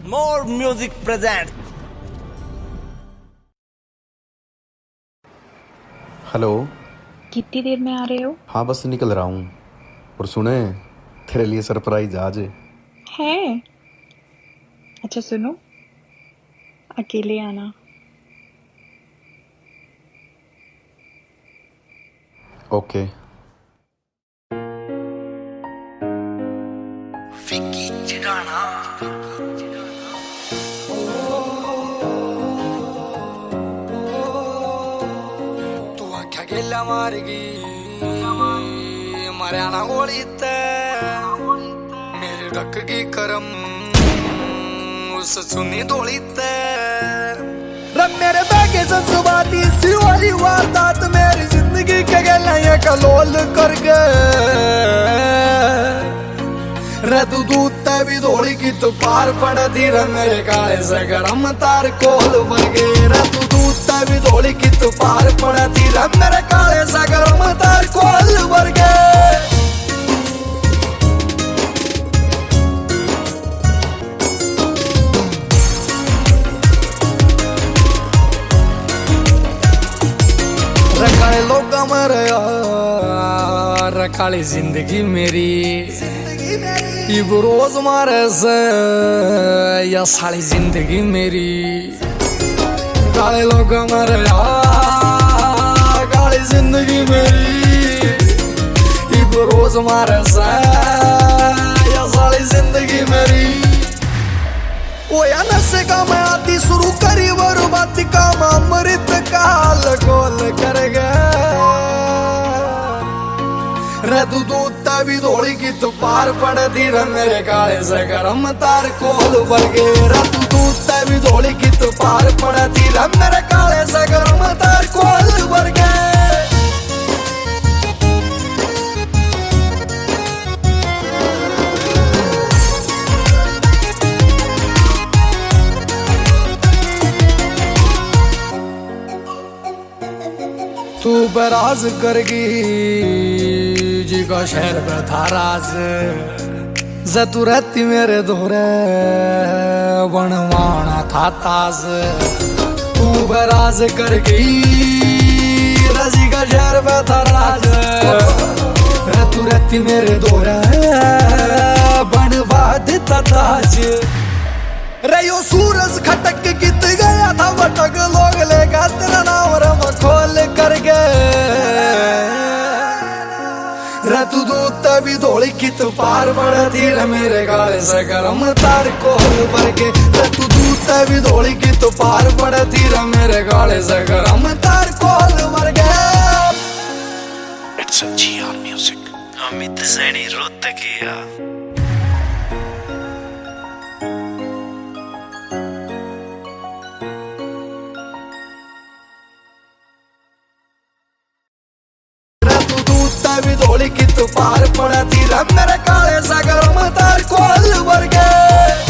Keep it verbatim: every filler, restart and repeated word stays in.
More Music presents. Hello. कितनी देर में आ रहे हो? हाँ बस निकल रहा हूँ। और सुने, तेरे लिए सरप्राइज आज है। अच्छा सुनो, अकेले आना। ओके। फिक्की चिड़ाना तू आख्या गेला मारगी मरना गोली मेरे ढक की करम उस सुनी दौड़ी रब मेरे बैगे संसुबाती सी वाली वारदात मेरी जिंदगी के गला ये कलोल कर गए रे तू दूध भी दौड़ी की तो पार पड़ दी रे मेरे काले से गरम तार कोल बन गए रे तू दूध भी दौड़ी की तो पार पड़ दी रे मेरे काले से गरम तार कोल बन गए रखाले लोग मरे रखाली जिंदगी मेरी इब रोज मारे से या साली जिंदगी मेरी काले लोग मरे काली जिंदगी मेरी इब रोज मारे से या साली जिंदगी मेरी ओ या नशे का मैं आती शुरू करी बर्बादी का अमृत काल गोल कर गया रे तू दूध भी दौड़ी की तो पार पड़ दी रे मेरे काले से गरम तार कोल भर गए रे तू दूध भी दौड़ी की तो पार पड़ दी रे मेरे काले से गरम तार कोल भर गए तू बराज करगी जी का शहर में था राज ज तू रहती मेरे दोरे बनवाना था ताज तू बराज करगी रजी का शहर में था राज तू रहती मेरे दोरे बनवा देता ताज रे यो सूरज खटक गित गया था वटक लोग लेगा तेरा नाम रम खोल कर गए रे तू दूध भी दौड़ी की तो पार पड़ती रे मेरे गाले से गरम तार कोल भर के रे तू दूध भी दौड़ी की तो पार पड़ती रे मेरे गाले से गरम तार कोल भर गए। It's a G R music Amit Saini Rohtakiya. भी दौड़ी की तो पार पड़ा ती रे मेरे काले सा गरम तार कोल भर गए।